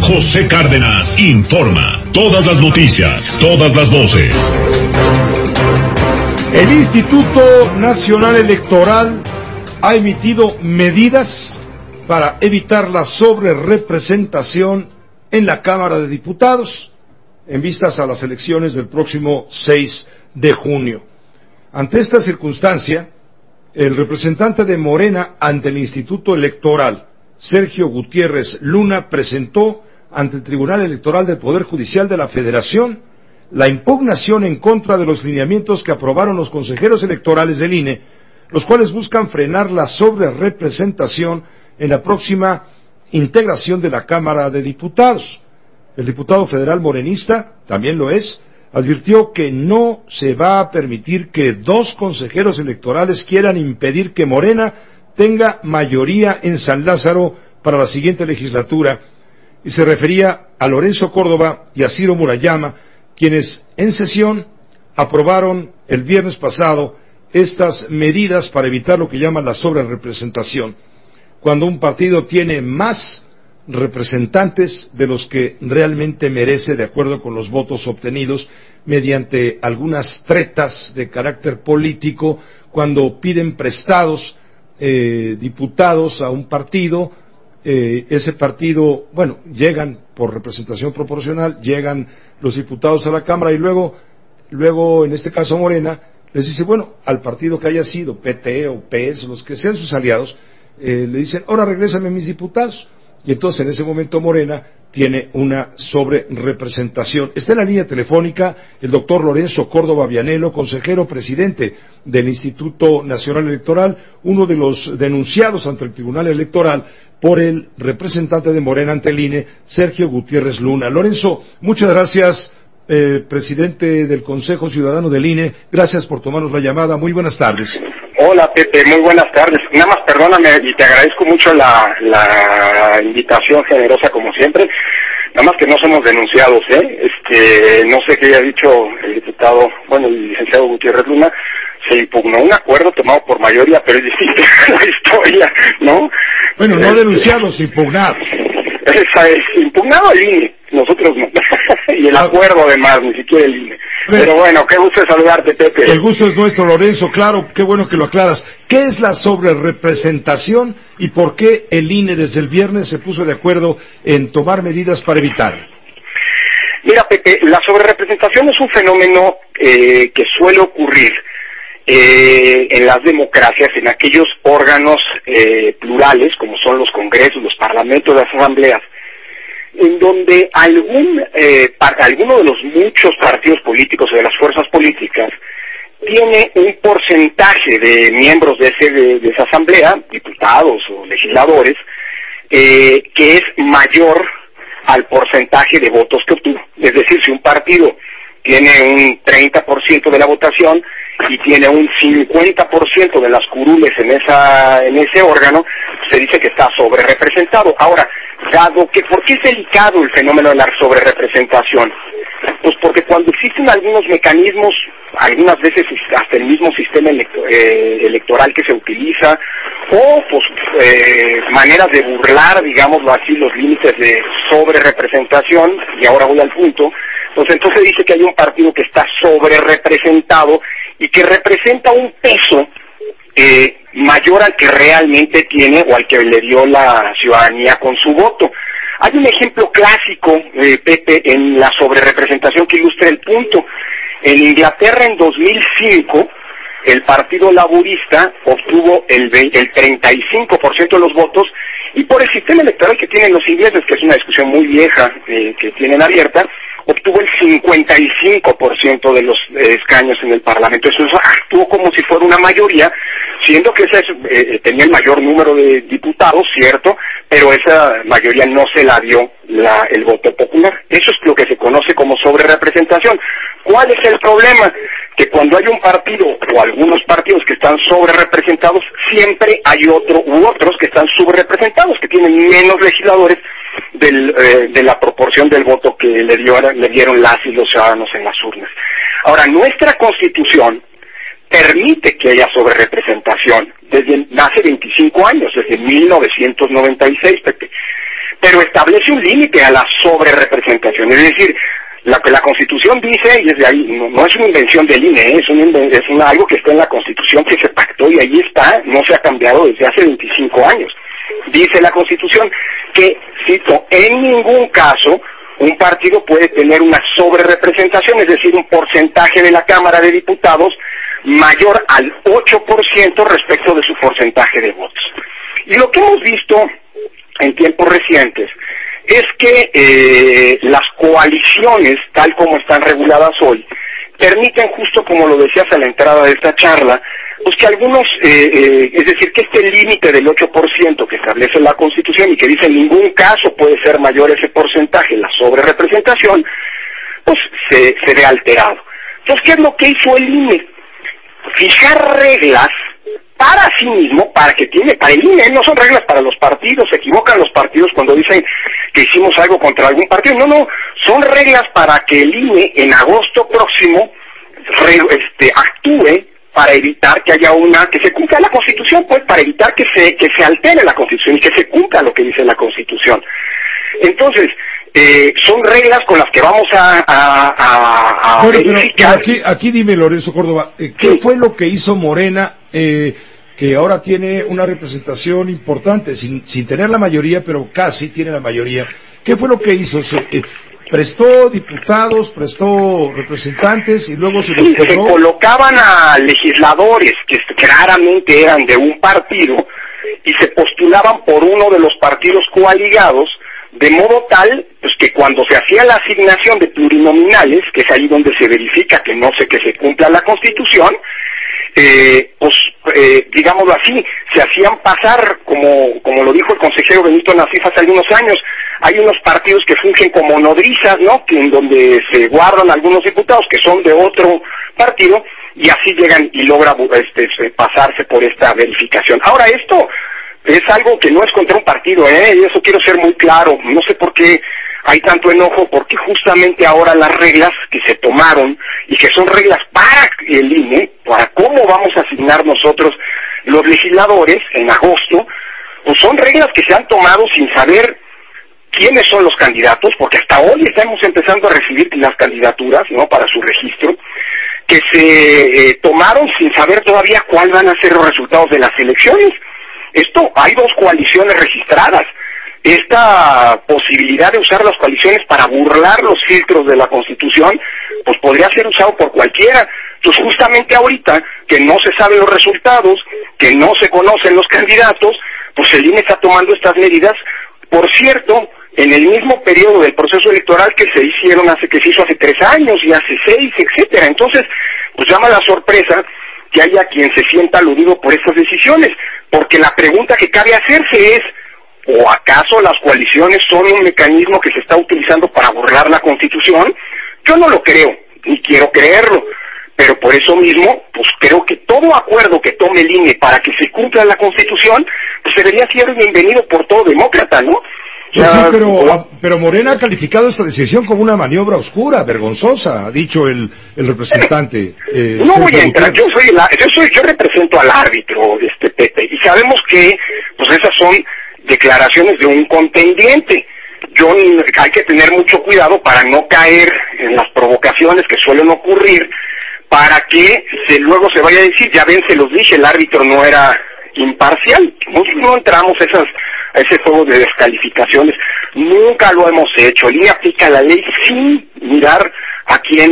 José Cárdenas informa. Todas las noticias, todas las voces. El Instituto Nacional Electoral ha emitido medidas para evitar la sobrerepresentación en la Cámara de Diputados en vistas a las elecciones del próximo 6 de junio. Ante esta circunstancia, el representante de Morena ante el Instituto Electoral, Sergio Gutiérrez Luna, presentó ante el Tribunal Electoral del Poder Judicial de la Federación la impugnación en contra de los lineamientos que aprobaron los consejeros electorales del INE, los cuales buscan frenar la sobrerepresentación en la próxima integración de la Cámara de Diputados. El diputado federal morenista, también lo es, advirtió que no se va a permitir que dos consejeros electorales quieran impedir que Morena tenga mayoría en San Lázaro para la siguiente legislatura, y se refería a Lorenzo Córdoba y a Ciro Murayama, quienes en sesión aprobaron el viernes pasado estas medidas para evitar lo que llaman la sobrerepresentación. Cuando un partido tiene más representantes de los que realmente merece, de acuerdo con los votos obtenidos, mediante algunas tretas de carácter político, cuando piden prestados diputados a un partido, ese partido, llegan por representación proporcional, llegan los diputados a la Cámara y luego en este caso Morena les dice, al partido que haya sido, PT o PS, los que sean sus aliados, le dicen, ahora regrésame mis diputados. Y entonces en ese momento Morena tiene una sobrerepresentación. Está en la línea telefónica el doctor Lorenzo Córdoba Vianello, consejero presidente del Instituto Nacional Electoral, uno de los denunciados ante el Tribunal Electoral por el representante de Morena ante el INE, Sergio Gutiérrez Luna. Lorenzo, muchas gracias, presidente del Consejo Ciudadano del INE, gracias por tomarnos la llamada, muy buenas tardes. Hola Pepe, muy buenas tardes. Nada más perdóname y te agradezco mucho la invitación generosa como siempre. Nada más que no somos denunciados, no sé qué haya dicho el diputado, el licenciado Gutiérrez Luna. Se impugnó un acuerdo tomado por mayoría, pero es distinta la historia, ¿no? No denunciados, impugnados. Esa es, impugnado el INE, nosotros no. Y el acuerdo además, ni siquiera el INE. Pero qué gusto de saludarte, Pepe. El gusto es nuestro, Lorenzo, claro, qué bueno que lo aclaras. ¿Qué es la sobrerepresentación y por qué el INE desde el viernes se puso de acuerdo en tomar medidas para evitarla? Mira, Pepe, la sobrerepresentación es un fenómeno que suele ocurrir en las democracias, en aquellos órganos plurales, como son los congresos, los parlamentos, las asambleas, en donde alguno de los muchos partidos políticos o de las fuerzas políticas tiene un porcentaje de miembros de esa asamblea, diputados o legisladores, que es mayor al porcentaje de votos que obtuvo. Es decir, si un partido tiene un 30% de la votación y tiene un 50% de las curules en ese órgano, se dice que está sobrerepresentado. Ahora, ¿por qué es delicado el fenómeno de la sobrerepresentación? Pues porque cuando existen algunos mecanismos, algunas veces hasta el mismo sistema electoral que se utiliza, o maneras de burlar, digámoslo así, los límites de sobrerepresentación, y ahora voy al punto, pues entonces dice que hay un partido que está sobrerepresentado y que representa un peso mayor al que realmente tiene o al que le dio la ciudadanía con su voto. Hay un ejemplo clásico, Pepe, en la sobrerepresentación que ilustra el punto. En Inglaterra en 2005, el Partido Laborista obtuvo el 35% de los votos, y por el sistema electoral que tienen los ingleses, que es una discusión muy vieja que tienen abierta, obtuvo el 55% de los escaños en el Parlamento. Eso actuó como si fuera una mayoría, siendo que tenía el mayor número de diputados, cierto, pero esa mayoría no se la dio el voto popular. Eso es lo que se conoce como sobrerepresentación. ¿Cuál es el problema? Que cuando hay un partido o algunos partidos que están sobrerepresentados, siempre hay otros que están subrepresentados, que tienen menos legisladores de la proporción del voto que le dieron las y los ciudadanos en las urnas. Ahora, nuestra Constitución permite que haya sobrerepresentación desde hace 25 años, desde 1996, Pepe. pero establece un límite a la sobrerepresentación. Es decir, la Constitución dice, y desde ahí, no es una invención del INE, es algo que está en la Constitución, que se pactó y ahí está, no se ha cambiado desde hace 25 años. Dice la Constitución que, cito, en ningún caso un partido puede tener una sobrerepresentación, es decir, un porcentaje de la Cámara de Diputados mayor al 8% respecto de su porcentaje de votos. Y lo que hemos visto en tiempos recientes es que las coaliciones, tal como están reguladas hoy, permiten, justo como lo decías a la entrada de esta charla, pues que algunos, es decir, que este límite del 8% que establece la Constitución y que dice en ningún caso puede ser mayor ese porcentaje, la sobrerepresentación, pues se ve alterado. Entonces, ¿qué es lo que hizo el INE? Fijar reglas para sí mismo, para el INE, no son reglas para los partidos, se equivocan los partidos cuando dicen que hicimos algo contra algún partido, no, son reglas para que el INE en agosto próximo actúe para evitar que haya que se cumpla la Constitución, pues, para evitar que se altere la Constitución y que se cumpla lo que dice la Constitución. Entonces, son reglas con las que vamos a verificar. Pero aquí dime, Lorenzo Córdoba, ¿qué fue lo que hizo Morena, que ahora tiene una representación importante, sin tener la mayoría, pero casi tiene la mayoría? ¿Qué fue lo que hizo? Prestó diputados, prestó representantes y luego se los cobró. Se colocaban a legisladores que claramente eran de un partido y se postulaban por uno de los partidos coaligados, de modo tal pues que cuando se hacía la asignación de plurinominales, que es ahí donde se verifica que se cumpla la Constitución, digámoslo así, se hacían pasar, como lo dijo el consejero Benito Nasif hace algunos años, hay unos partidos que fungen como nodrizas, ¿no?, en donde se guardan algunos diputados que son de otro partido, y así llegan y logra pasarse por esta verificación. Ahora, esto es algo que no es contra un partido, y eso quiero ser muy claro. No sé por qué hay tanto enojo, porque justamente ahora las reglas que se tomaron, y que son reglas para el INE, para cómo vamos a asignar nosotros los legisladores en agosto, pues son reglas que se han tomado sin saber quiénes son los candidatos, porque hasta hoy estamos empezando a recibir las candidaturas, ¿no?, para su registro, que se tomaron sin saber todavía cuáles van a ser los resultados de las elecciones. Hay dos coaliciones registradas. Esta posibilidad de usar las coaliciones para burlar los filtros de la Constitución, pues podría ser usado por cualquiera. Entonces, justamente ahorita, que no se saben los resultados, que no se conocen los candidatos, pues el INE está tomando estas medidas, por cierto, en el mismo periodo del proceso electoral que se hizo hace 3 años y hace 6, etcétera. Entonces, pues llama la sorpresa que haya quien se sienta aludido por estas decisiones, porque la pregunta que cabe hacerse es, ¿o acaso las coaliciones son un mecanismo que se está utilizando para burlar la Constitución? Yo no lo creo, ni quiero creerlo, pero por eso mismo, pues creo que todo acuerdo que tome el INE para que se cumpla la Constitución, pues debería ser bienvenido por todo demócrata, ¿no? Sí, pero Morena ha calificado esta decisión como una maniobra oscura, vergonzosa, ha dicho el representante. No voy a entrar, yo represento al árbitro, Pepe, y sabemos que pues esas son declaraciones de un contendiente. Hay que tener mucho cuidado para no caer en las provocaciones que suelen ocurrir, para que luego se vaya a decir, ya ven, se los dije, el árbitro no era imparcial. Nosotros no entramos a ese juego de descalificaciones, nunca lo hemos hecho. El INE aplica la ley sin mirar a quién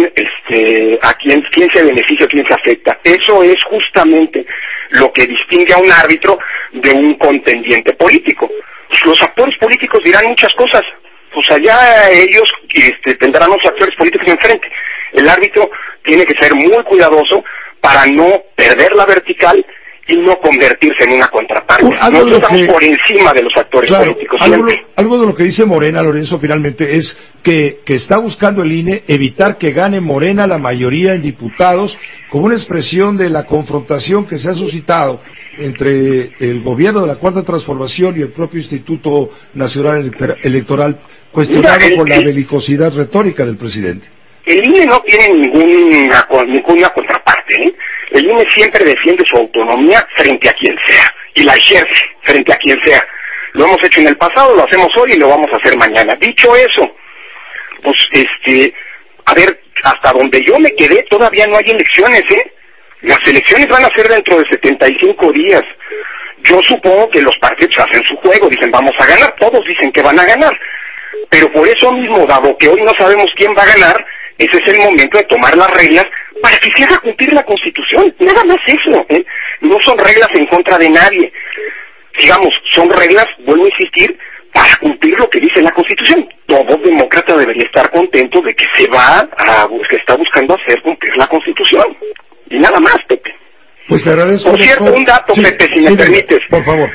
se beneficia, a quién se afecta. Eso es justamente lo que distingue a un árbitro de un contendiente político. Pues los actores políticos dirán muchas cosas, pues allá ellos tendrán los actores políticos enfrente. El árbitro tiene que ser muy cuidadoso para no perder la vertical y no convertirse en una contraparte. Nosotros estamos por encima de los actores políticos. Algo de lo que dice Morena, Lorenzo, finalmente, es que está buscando el INE evitar que gane Morena la mayoría en diputados, como una expresión de la confrontación que se ha suscitado entre el gobierno de la Cuarta Transformación y el propio Instituto Nacional Electoral, cuestionado por la belicosidad retórica del presidente. El INE no tiene ninguna contraparte, ¿eh? El INE siempre defiende su autonomía frente a quien sea, y la ejerce frente a quien sea. Lo hemos hecho en el pasado, lo hacemos hoy y lo vamos a hacer mañana. Dicho eso, pues a ver, hasta donde yo me quedé todavía no hay elecciones, Las elecciones van a ser dentro de 75 días. Yo supongo que los partidos hacen su juego, dicen vamos a ganar, todos dicen que van a ganar. Pero por eso mismo, dado que hoy no sabemos quién va a ganar, ese es el momento de tomar las reglas para que se haga cumplir la Constitución. Nada más eso, No son reglas en contra de nadie. Digamos, son reglas, vuelvo a insistir, para cumplir lo que dice la Constitución. Todo demócrata debería estar contento de que que está buscando hacer cumplir la Constitución. Y nada más, Pepe. Pues te agradezco. Por cierto, un dato, Pepe, si me permites. Por favor.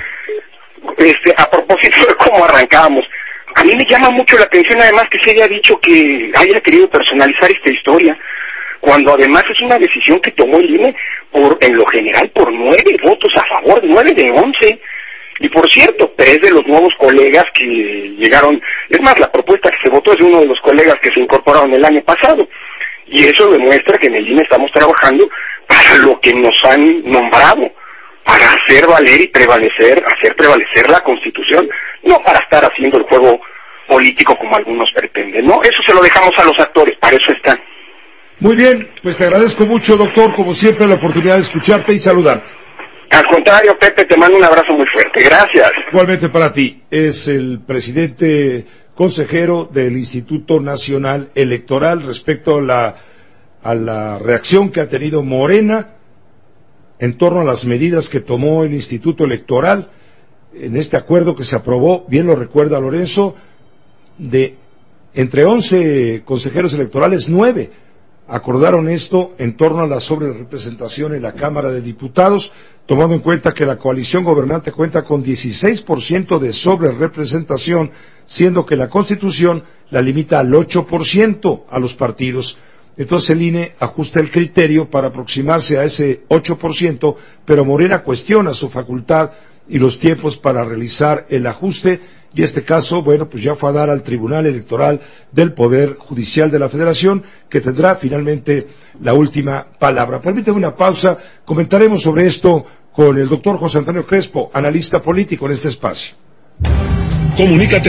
A propósito de cómo arrancábamos, a mí me llama mucho la atención además que se haya dicho que haya querido personalizar esta historia, cuando además es una decisión que tomó el INE en lo general por 9 votos a favor, 9 de 11. Y por cierto, 3 de los nuevos colegas que llegaron, es más, la propuesta que se votó es de uno de los colegas que se incorporaron el año pasado. Y eso demuestra que en el INE estamos trabajando para lo que nos han nombrado, para hacer valer y hacer prevalecer la Constitución, no para estar haciendo el juego político como algunos pretenden, ¿no? Eso se lo dejamos a los actores, para eso están. Muy bien, pues te agradezco mucho, doctor, como siempre, la oportunidad de escucharte y saludarte. Al contrario, Pepe, te mando un abrazo muy fuerte. Gracias. Igualmente para ti. Es el presidente consejero del Instituto Nacional Electoral respecto a la reacción que ha tenido Morena en torno a las medidas que tomó el Instituto Electoral en este acuerdo que se aprobó, bien lo recuerda Lorenzo, de entre 11 consejeros electorales, 9 acordaron esto en torno a la sobrerepresentación en la Cámara de Diputados, tomando en cuenta que la coalición gobernante cuenta con 16% de sobrerepresentación, siendo que la Constitución la limita al 8% a los partidos. Entonces el INE ajusta el criterio para aproximarse a ese 8%, pero Morena cuestiona su facultad y los tiempos para realizar el ajuste, y este caso, bueno, pues ya fue a dar al Tribunal Electoral del Poder Judicial de la Federación, que tendrá finalmente la última palabra. Permíteme una pausa, comentaremos sobre esto con el doctor José Antonio Crespo, analista político en este espacio. Comunícate